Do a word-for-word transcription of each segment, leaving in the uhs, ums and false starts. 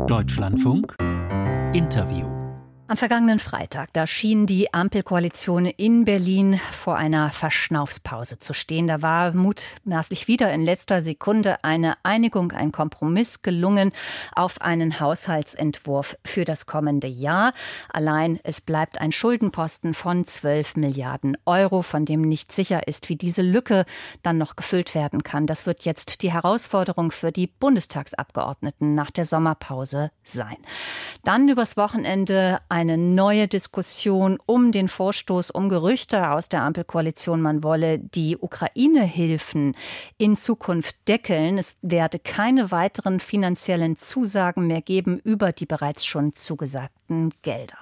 Deutschlandfunk Interview. Am vergangenen Freitag, da schien die Ampelkoalition in Berlin vor einer Verschnaufspause zu stehen. Da war mutmaßlich wieder in letzter Sekunde eine Einigung, ein Kompromiss gelungen auf einen Haushaltsentwurf für das kommende Jahr. Allein es bleibt ein Schuldenposten von zwölf Milliarden Euro, von dem nicht sicher ist, wie diese Lücke dann noch gefüllt werden kann. Das wird jetzt die Herausforderung für die Bundestagsabgeordneten nach der Sommerpause sein. Dann übers Wochenende ein Eine neue Diskussion um den Vorstoß, um Gerüchte aus der Ampelkoalition, man wolle die Ukraine-Hilfen in Zukunft deckeln. Es werde keine weiteren finanziellen Zusagen mehr geben über die bereits schon zugesagten Gelder.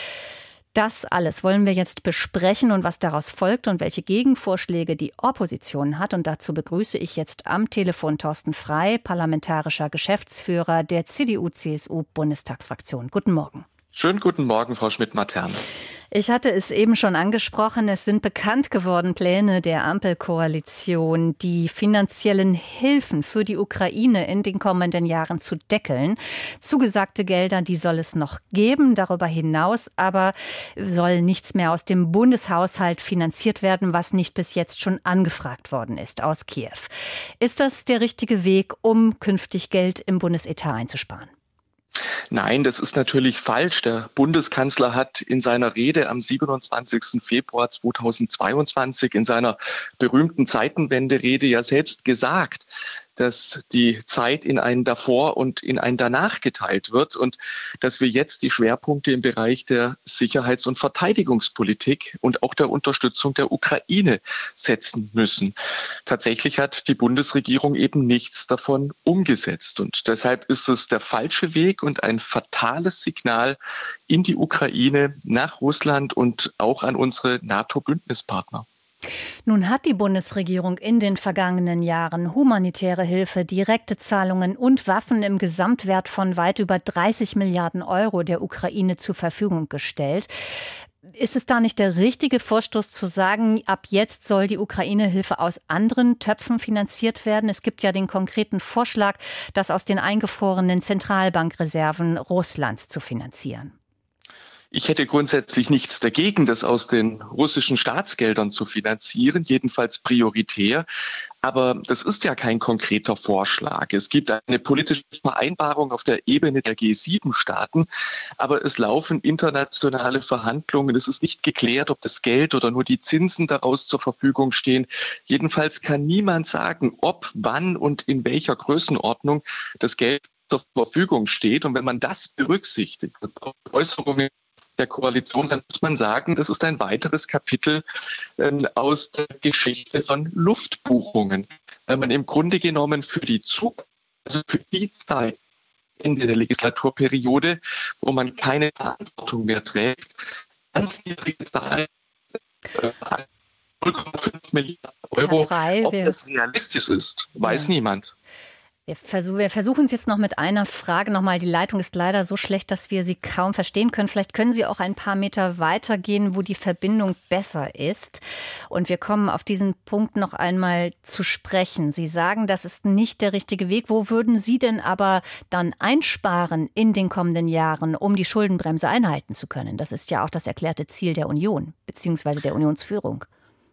Das alles wollen wir jetzt besprechen und was daraus folgt und welche Gegenvorschläge die Opposition hat. Und dazu begrüße ich jetzt am Telefon Thorsten Frey, parlamentarischer Geschäftsführer der C D U C S U-Bundestagsfraktion. Guten Morgen. Schönen guten Morgen, Frau Schmidt-Materne. Ich hatte es eben schon angesprochen, es sind bekannt geworden Pläne der Ampelkoalition, die finanziellen Hilfen für die Ukraine in den kommenden Jahren zu deckeln. Zugesagte Gelder, die soll es noch geben, darüber hinaus aber soll nichts mehr aus dem Bundeshaushalt finanziert werden, was nicht bis jetzt schon angefragt worden ist aus Kiew. Ist das der richtige Weg, um künftig Geld im Bundesetat einzusparen? Nein, das ist natürlich falsch. Der Bundeskanzler hat in seiner Rede am siebenundzwanzigsten Februar zweitausendzweiundzwanzig in seiner berühmten Zeitenwende-Rede ja selbst gesagt, dass die Zeit in ein Davor und in ein Danach geteilt wird und dass wir jetzt die Schwerpunkte im Bereich der Sicherheits- und Verteidigungspolitik und auch der Unterstützung der Ukraine setzen müssen. Tatsächlich hat die Bundesregierung eben nichts davon umgesetzt und deshalb ist es der falsche Weg und ein fatales Signal in die Ukraine, nach Russland und auch an unsere NATO-Bündnispartner. Nun hat die Bundesregierung in den vergangenen Jahren humanitäre Hilfe, direkte Zahlungen und Waffen im Gesamtwert von weit über dreißig Milliarden Euro der Ukraine zur Verfügung gestellt. Ist es da nicht der richtige Vorstoß zu sagen, ab jetzt soll die Ukraine-Hilfe aus anderen Töpfen finanziert werden? Es gibt ja den konkreten Vorschlag, das aus den eingefrorenen Zentralbankreserven Russlands zu finanzieren. Ich hätte grundsätzlich nichts dagegen, das aus den russischen Staatsgeldern zu finanzieren, jedenfalls prioritär. Aber das ist ja kein konkreter Vorschlag. Es gibt eine politische Vereinbarung auf der Ebene der G sieben Staaten, aber es laufen internationale Verhandlungen. Es ist nicht geklärt, ob das Geld oder nur die Zinsen daraus zur Verfügung stehen. Jedenfalls kann niemand sagen, ob, wann und in welcher Größenordnung das Geld zur Verfügung steht. Und wenn man das berücksichtigt, Äußerungen der Koalition, dann muss man sagen, das ist ein weiteres Kapitel ähm, aus der Geschichte von Luftbuchungen. Weil man im Grunde genommen für die Zukunft, also für die Zeit, Ende der Legislaturperiode, wo man keine Verantwortung mehr trägt, ganz niedrige Zahlen, äh, null Komma fünf Milliarden Euro. Frey, ob das realistisch ist, weiß ja niemand. Wir, versuch, wir versuchen es jetzt noch mit einer Frage nochmal. Die Leitung ist leider so schlecht, dass wir Sie kaum verstehen können. Vielleicht können Sie auch ein paar Meter weiter gehen, wo die Verbindung besser ist. Und wir kommen auf diesen Punkt noch einmal zu sprechen. Sie sagen, das ist nicht der richtige Weg. Wo würden Sie denn aber dann einsparen in den kommenden Jahren, um die Schuldenbremse einhalten zu können? Das ist ja auch das erklärte Ziel der Union, beziehungsweise der Unionsführung.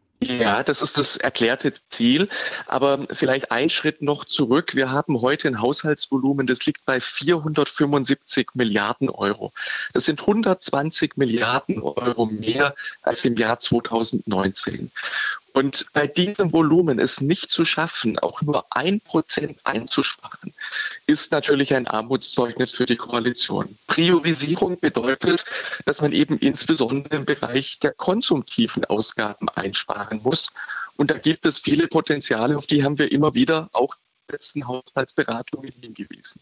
Ja, das ist das erklärte Ziel. Aber vielleicht ein Schritt noch zurück. Wir haben heute ein Haushaltsvolumen, das liegt bei vierhundertfünfundsiebzig Milliarden Euro. Das sind hundertzwanzig Milliarden Euro mehr als im Jahr zweitausendneunzehn. Und bei diesem Volumen es nicht zu schaffen, auch nur ein Prozent einzusparen, ist natürlich ein Armutszeugnis für die Koalition. Priorisierung bedeutet, dass man eben insbesondere im Bereich der konsumtiven Ausgaben einsparen muss. Und da gibt es viele Potenziale, auf die haben wir immer wieder auch in den letzten Haushaltsberatungen hingewiesen.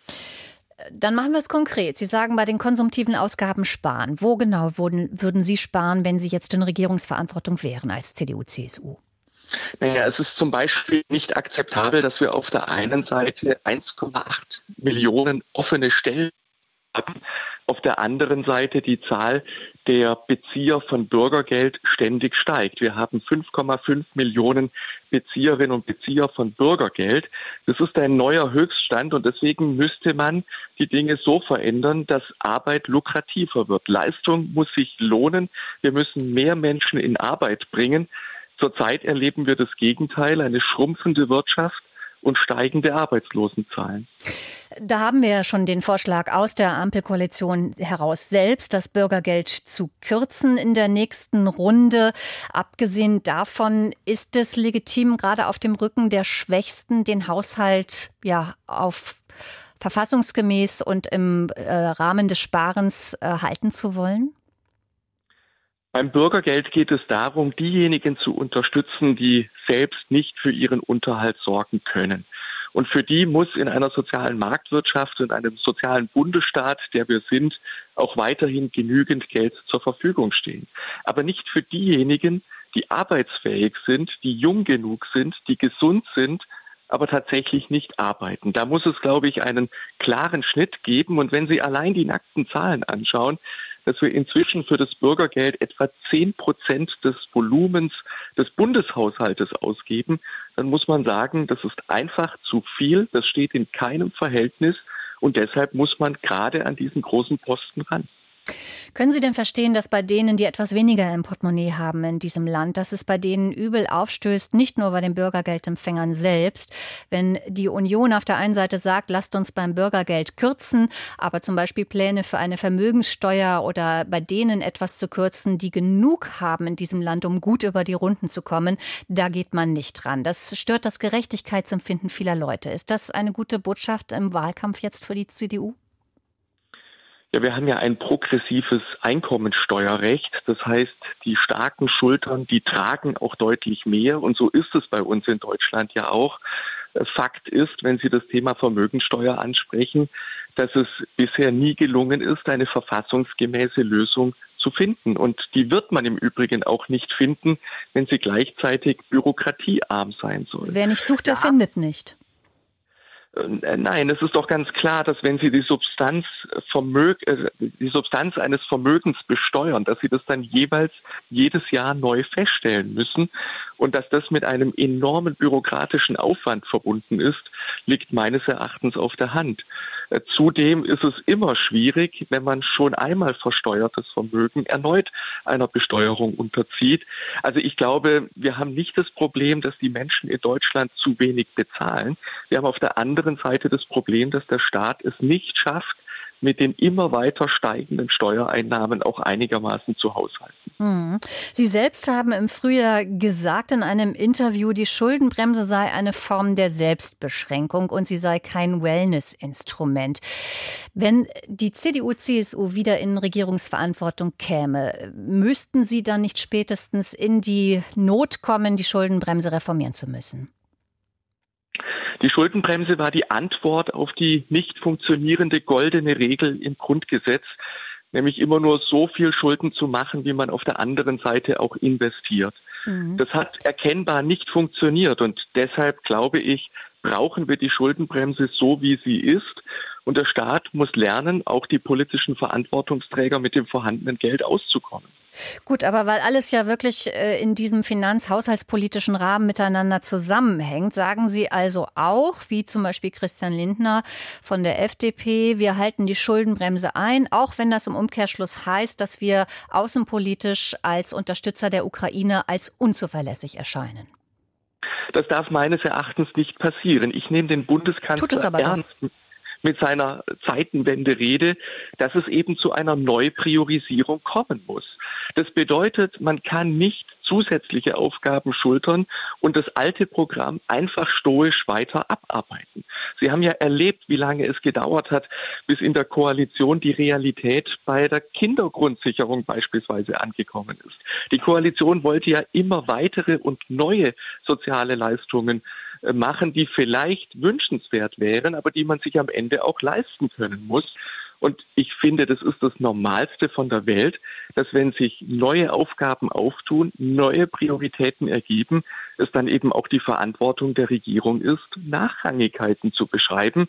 Dann machen wir es konkret. Sie sagen, bei den konsumtiven Ausgaben sparen. Wo genau würden, würden Sie sparen, wenn Sie jetzt in Regierungsverantwortung wären als C D U C S U? Naja, es ist zum Beispiel nicht akzeptabel, dass wir auf der einen Seite eins Komma acht Millionen offene Stellen haben, auf der anderen Seite die Zahl der Bezieher von Bürgergeld ständig steigt. Wir haben fünf Komma fünf Millionen Bezieherinnen und Bezieher von Bürgergeld. Das ist ein neuer Höchststand und deswegen müsste man die Dinge so verändern, dass Arbeit lukrativer wird. Leistung muss sich lohnen. Wir müssen mehr Menschen in Arbeit bringen. Zurzeit erleben wir das Gegenteil, eine schrumpfende Wirtschaft und steigende Arbeitslosenzahlen. Da haben wir ja schon den Vorschlag aus der Ampelkoalition heraus selbst, das Bürgergeld zu kürzen in der nächsten Runde. Abgesehen davon ist es legitim, gerade auf dem Rücken der Schwächsten den Haushalt ja auf verfassungsgemäß und im äh, Rahmen des Sparens äh, halten zu wollen? Beim Bürgergeld geht es darum, diejenigen zu unterstützen, die selbst nicht für ihren Unterhalt sorgen können. Und für die muss in einer sozialen Marktwirtschaft, in einem sozialen Bundesstaat, der wir sind, auch weiterhin genügend Geld zur Verfügung stehen. Aber nicht für diejenigen, die arbeitsfähig sind, die jung genug sind, die gesund sind, aber tatsächlich nicht arbeiten. Da muss es, glaube ich, einen klaren Schnitt geben. Und wenn Sie allein die nackten Zahlen anschauen, dass wir inzwischen für das Bürgergeld etwa zehn Prozent des Volumens des Bundeshaushaltes ausgeben, dann muss man sagen, das ist einfach zu viel. Das steht in keinem Verhältnis. Und deshalb muss man gerade an diesen großen Posten ran. Können Sie denn verstehen, dass bei denen, die etwas weniger im Portemonnaie haben in diesem Land, dass es bei denen übel aufstößt, nicht nur bei den Bürgergeldempfängern selbst, wenn die Union auf der einen Seite sagt, lasst uns beim Bürgergeld kürzen, aber zum Beispiel Pläne für eine Vermögenssteuer oder bei denen etwas zu kürzen, die genug haben in diesem Land, um gut über die Runden zu kommen, da geht man nicht dran. Das stört das Gerechtigkeitsempfinden vieler Leute. Ist das eine gute Botschaft im Wahlkampf jetzt für die C D U? Ja, wir haben ja ein progressives Einkommensteuerrecht. Das heißt, die starken Schultern, die tragen auch deutlich mehr. Und so ist es bei uns in Deutschland ja auch. Fakt ist, wenn Sie das Thema Vermögensteuer ansprechen, dass es bisher nie gelungen ist, eine verfassungsgemäße Lösung zu finden. Und die wird man im Übrigen auch nicht finden, wenn sie gleichzeitig bürokratiearm sein soll. Wer nicht sucht, der ja. findet nicht. Nein, es ist doch ganz klar, dass wenn Sie die Substanz, Vermög, äh, die Substanz eines Vermögens besteuern, dass Sie das dann jeweils jedes Jahr neu feststellen müssen und dass das mit einem enormen bürokratischen Aufwand verbunden ist, liegt meines Erachtens auf der Hand. Äh, zudem ist es immer schwierig, wenn man schon einmal versteuertes Vermögen erneut einer Besteuerung unterzieht. Also ich glaube, wir haben nicht das Problem, dass die Menschen in Deutschland zu wenig bezahlen. Wir haben auf der anderen Seite das Problem, dass der Staat es nicht schafft, mit den immer weiter steigenden Steuereinnahmen auch einigermaßen zu haushalten. Sie selbst haben im Frühjahr gesagt in einem Interview, die Schuldenbremse sei eine Form der Selbstbeschränkung und sie sei kein Wellness-Instrument. Wenn die C D U C S U wieder in Regierungsverantwortung käme, müssten Sie dann nicht spätestens in die Not kommen, die Schuldenbremse reformieren zu müssen? Die Schuldenbremse war die Antwort auf die nicht funktionierende goldene Regel im Grundgesetz, nämlich immer nur so viel Schulden zu machen, wie man auf der anderen Seite auch investiert. Mhm. Das hat erkennbar nicht funktioniert und deshalb glaube ich, brauchen wir die Schuldenbremse so, wie sie ist. Und der Staat muss lernen, auch die politischen Verantwortungsträger mit dem vorhandenen Geld auszukommen. Gut, aber weil alles ja wirklich in diesem finanz-haushaltspolitischen Rahmen miteinander zusammenhängt, sagen Sie also auch, wie zum Beispiel Christian Lindner von der F D P, wir halten die Schuldenbremse ein, auch wenn das im Umkehrschluss heißt, dass wir außenpolitisch als Unterstützer der Ukraine als unzuverlässig erscheinen. Das darf meines Erachtens nicht passieren. Ich nehme den Bundeskanzler ernst mit seiner Zeitenwende-Rede, dass es eben zu einer Neupriorisierung kommen muss. Das bedeutet, man kann nicht zusätzliche Aufgaben schultern und das alte Programm einfach stoisch weiter abarbeiten. Sie haben ja erlebt, wie lange es gedauert hat, bis in der Koalition die Realität bei der Kindergrundsicherung beispielsweise angekommen ist. Die Koalition wollte ja immer weitere und neue soziale Leistungen machen, die vielleicht wünschenswert wären, aber die man sich am Ende auch leisten können muss. Und ich finde, das ist das Normalste von der Welt, dass wenn sich neue Aufgaben auftun, neue Prioritäten ergeben, es dann eben auch die Verantwortung der Regierung ist, Nachrangigkeiten zu beschreiben.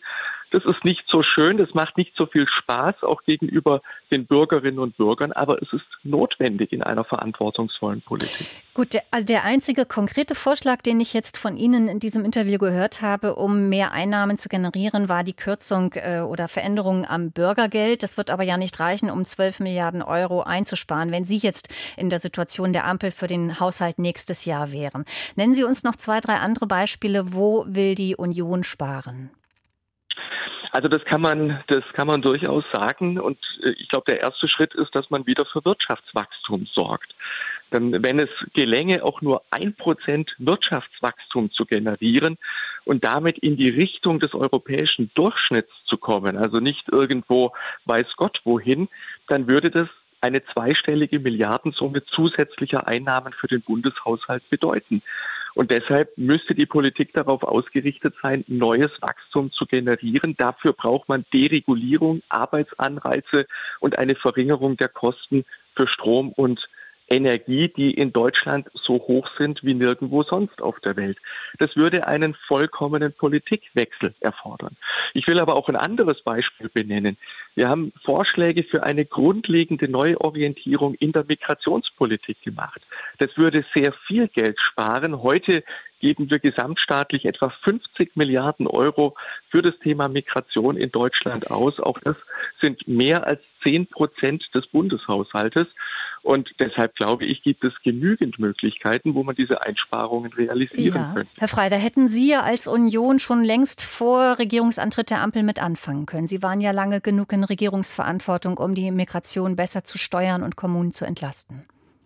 Das ist nicht so schön, das macht nicht so viel Spaß, auch gegenüber den Bürgerinnen und Bürgern, aber es ist notwendig in einer verantwortungsvollen Politik. Gut, der, also der einzige konkrete Vorschlag, den ich jetzt von Ihnen in diesem Interview gehört habe, um mehr Einnahmen zu generieren, war die Kürzung äh, oder Veränderung am Bürgergeld. Das wird aber ja nicht reichen, um zwölf Milliarden Euro einzusparen, wenn Sie jetzt in der Situation der Ampel für den Haushalt nächstes Jahr wären. Nennen Sie uns noch zwei, drei andere Beispiele. Wo will die Union sparen? Also das kann man, das kann man durchaus sagen. Und ich glaube, der erste Schritt ist, dass man wieder für Wirtschaftswachstum sorgt. Denn wenn es gelänge, auch nur ein Prozent Wirtschaftswachstum zu generieren und damit in die Richtung des europäischen Durchschnitts zu kommen, also nicht irgendwo weiß Gott wohin, dann würde das eine zweistellige Milliardensumme zusätzlicher Einnahmen für den Bundeshaushalt bedeuten. Und deshalb müsste die Politik darauf ausgerichtet sein, neues Wachstum zu generieren. Dafür braucht man Deregulierung, Arbeitsanreize und eine Verringerung der Kosten für Strom und Energie, die in Deutschland so hoch sind wie nirgendwo sonst auf der Welt. Das würde einen vollkommenen Politikwechsel erfordern. Ich will aber auch ein anderes Beispiel benennen. Wir haben Vorschläge für eine grundlegende Neuorientierung in der Migrationspolitik gemacht. Das würde sehr viel Geld sparen. Heute geben wir gesamtstaatlich etwa fünfzig Milliarden Euro für das Thema Migration in Deutschland aus. Auch das sind mehr als zehn Prozent des Bundeshaushaltes. Und deshalb glaube ich, gibt es genügend Möglichkeiten, wo man diese Einsparungen realisieren ja. könnte. Herr Frey, da hätten Sie ja als Union schon längst vor Regierungsantritt der Ampel mit anfangen können. Sie waren ja lange genug in Regierungsverantwortung, um die Migration besser zu steuern und Kommunen zu entlasten.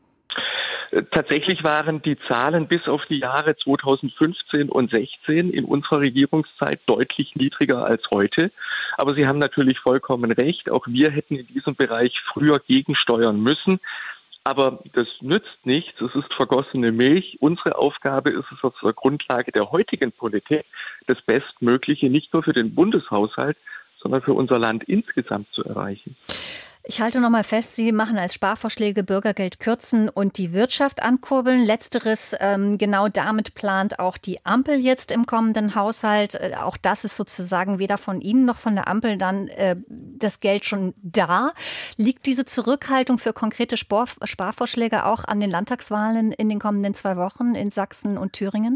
Tatsächlich waren die Zahlen bis auf die Jahre zweitausendfünfzehn und sechzehn in unserer Regierungszeit deutlich niedriger als heute. Aber Sie haben natürlich vollkommen recht. Auch wir hätten in diesem Bereich früher gegensteuern müssen. Aber das nützt nichts. Es ist vergossene Milch. Unsere Aufgabe ist es auf der Grundlage der heutigen Politik, das Bestmögliche nicht nur für den Bundeshaushalt, sondern für unser Land insgesamt zu erreichen. Ich halte noch mal fest, Sie machen als Sparvorschläge Bürgergeld kürzen und die Wirtschaft ankurbeln. Letzteres, ähm, genau damit plant auch die Ampel jetzt im kommenden Haushalt. Äh, auch das ist sozusagen weder von Ihnen noch von der Ampel dann äh, das Geld schon da. Liegt diese Zurückhaltung für konkrete Spar- Sparvorschläge auch an den Landtagswahlen in den kommenden zwei Wochen in Sachsen und Thüringen?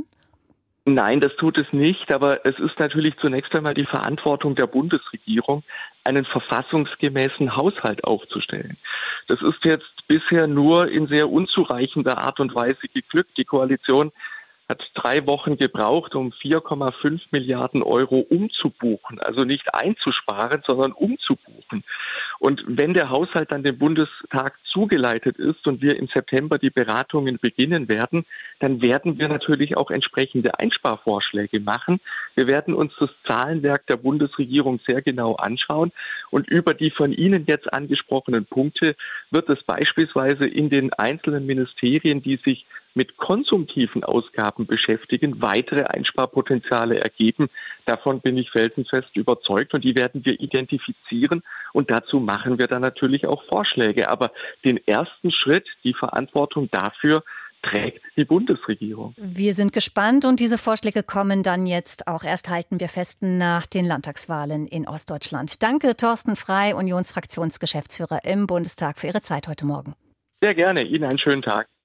Nein, das tut es nicht. Aber es ist natürlich zunächst einmal die Verantwortung der Bundesregierung, einen verfassungsgemäßen Haushalt aufzustellen. Das ist jetzt bisher nur in sehr unzureichender Art und Weise geglückt. Die Koalition hat drei Wochen gebraucht, um vier Komma fünf Milliarden Euro umzubuchen. Also nicht einzusparen, sondern umzubuchen. Und wenn der Haushalt dann dem Bundestag zugeleitet ist und wir im September die Beratungen beginnen werden, dann werden wir natürlich auch entsprechende Einsparvorschläge machen. Wir werden uns das Zahlenwerk der Bundesregierung sehr genau anschauen. Und über die von Ihnen jetzt angesprochenen Punkte wird es beispielsweise in den einzelnen Ministerien, die sich mit konsumtiven Ausgaben beschäftigen, weitere Einsparpotenziale ergeben. Davon bin ich felsenfest überzeugt und die werden wir identifizieren und dazu machen wir dann natürlich auch Vorschläge. Aber den ersten Schritt, die Verantwortung dafür, trägt die Bundesregierung. Wir sind gespannt und diese Vorschläge kommen dann jetzt auch erst, halten wir fest, nach den Landtagswahlen in Ostdeutschland. Danke, Thorsten Frey, Unionsfraktionsgeschäftsführer im Bundestag, für Ihre Zeit heute Morgen. Sehr gerne. Ihnen einen schönen Tag.